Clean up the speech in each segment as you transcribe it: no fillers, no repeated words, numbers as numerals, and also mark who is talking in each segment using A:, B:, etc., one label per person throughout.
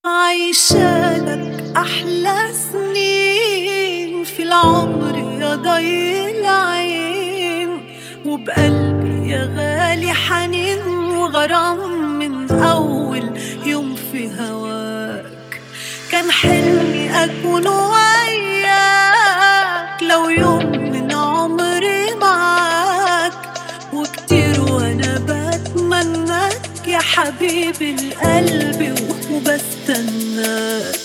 A: عايشالك أحلى سنين في العمر يا ضي العين، وبقلبي يا غالي حنين وغرام من أول يوم في هواك. كان حلمي أكون وياك لو يوم من عمري معاك، وكتير وأنا بتمناك يا حبيب القلب وبستناك.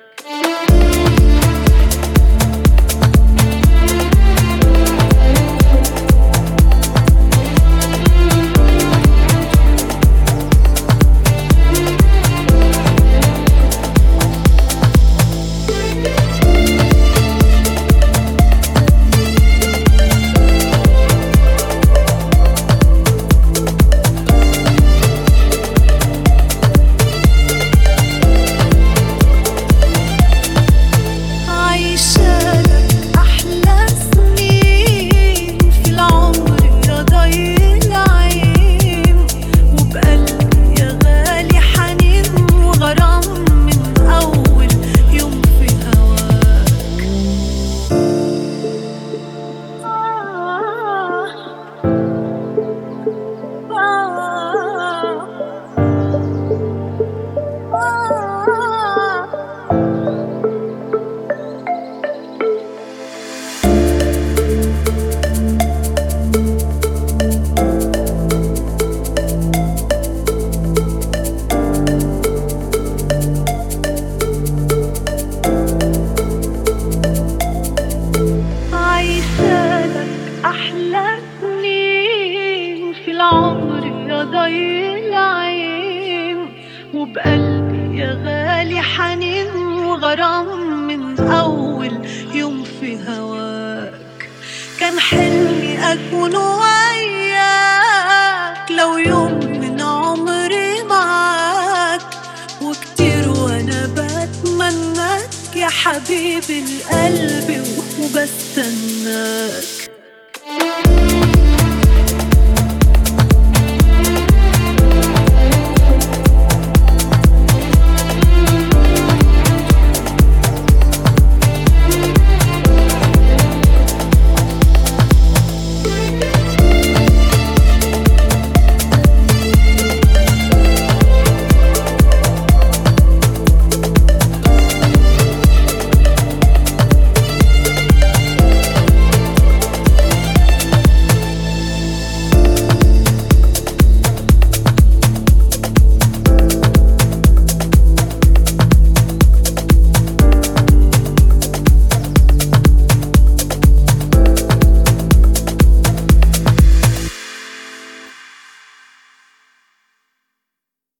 A: أحلى سنين في العمر يا ضي العين، وبقلبي يا غالي حنين وغرام من أول يوم في هواك. كان حلمي أكون وياك لو يوم من عمري معاك، وكتير وأنا بتمناك يا حبيب القلب وبستناك.